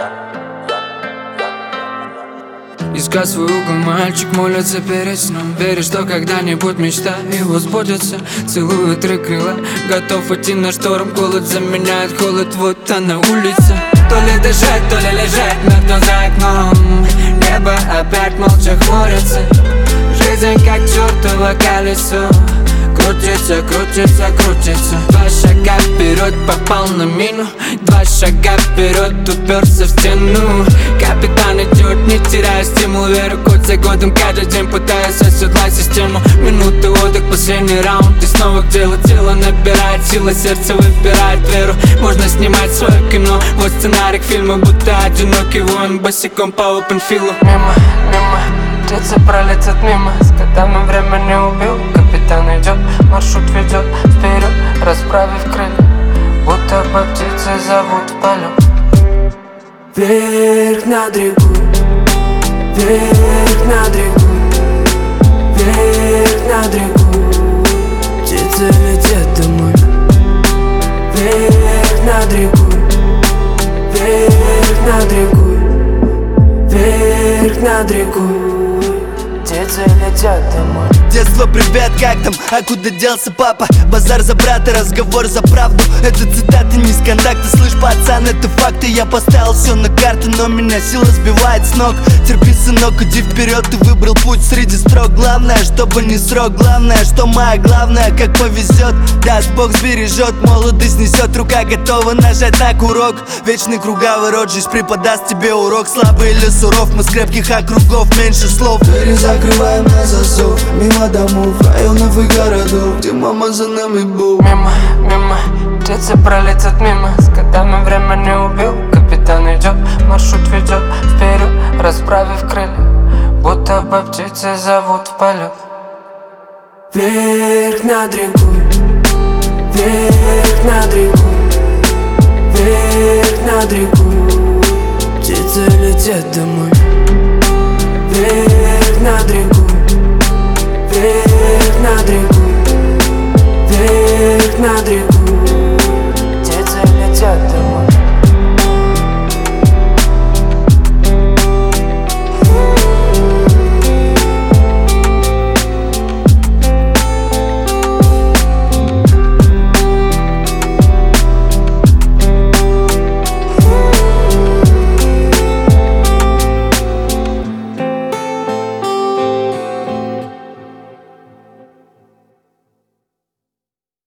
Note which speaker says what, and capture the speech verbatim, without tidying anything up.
Speaker 1: Искать свой угол, мальчик молится перед сном. Верит, что когда-нибудь мечта его сбудется. Целует три крыла, готов идти на шторм. Голод заменяет холод, вот она улица. То ли дышать, то ли лежать мертвым за окном. Небо опять молча хмурится. Жизнь как чертово колесо. Крутится, крутится, крутится. Два шага вперед, попал на мину. Два шага вперед, уперся в стену. Капитан идет, не теряя стимул. Веру год за годом, каждый день пытаясь оседлать систему. Минуты отдых, последний раунд. И снова к делу, тело набирает силы, сердце выбирает веру. Можно снимать свое кино. Вот сценарий к фильму, будто одинокий воин босиком по опенфилу. Мимо, мимо, птицы пролетят мимо. С годами время не убил. Капитан идет, маршрут ведет вперед, расправив крылья, будто бы птицы зовут в полет.
Speaker 2: Вверх над рекой, вверх над рекой, вверх над рекой, птицы летят домой. Вверх над рекой, вверх над рекой, вверх над рекой, птицы летят домой.
Speaker 3: Детство, привет, как там? А куда делся папа? Базар за брата, разговор за правду. Это цитаты не с контакта. Слышь, пацан, это факты. Я поставил все на карту, но меня сила сбивает с ног. Терпи, сынок, иди вперед. Ты выбрал путь среди строк. Главное, чтобы не срок. Главное, что моя главное, как повезет. Даст Бог сбережет, молодость несет. Рука готова нажать на курок. Вечный круговый рот, жизнь преподаст тебе урок. Слабый или суров, мы с крепких округов. Меньше слов.
Speaker 2: Двери закрываем на засов. Мимо домов, районов и городов, где мама за нами был.
Speaker 1: Мимо, мимо, птицы пролетят мимо. С годами время не убил. Капитан идет, маршрут ведет вперед, расправив крылья, будто бы птицы зовут в полет.
Speaker 2: Вверх над рекой, вверх над рекой, вверх над рекой, птицы летят домой. Вверх над рекой, вверх над рекой, вверх над рекой,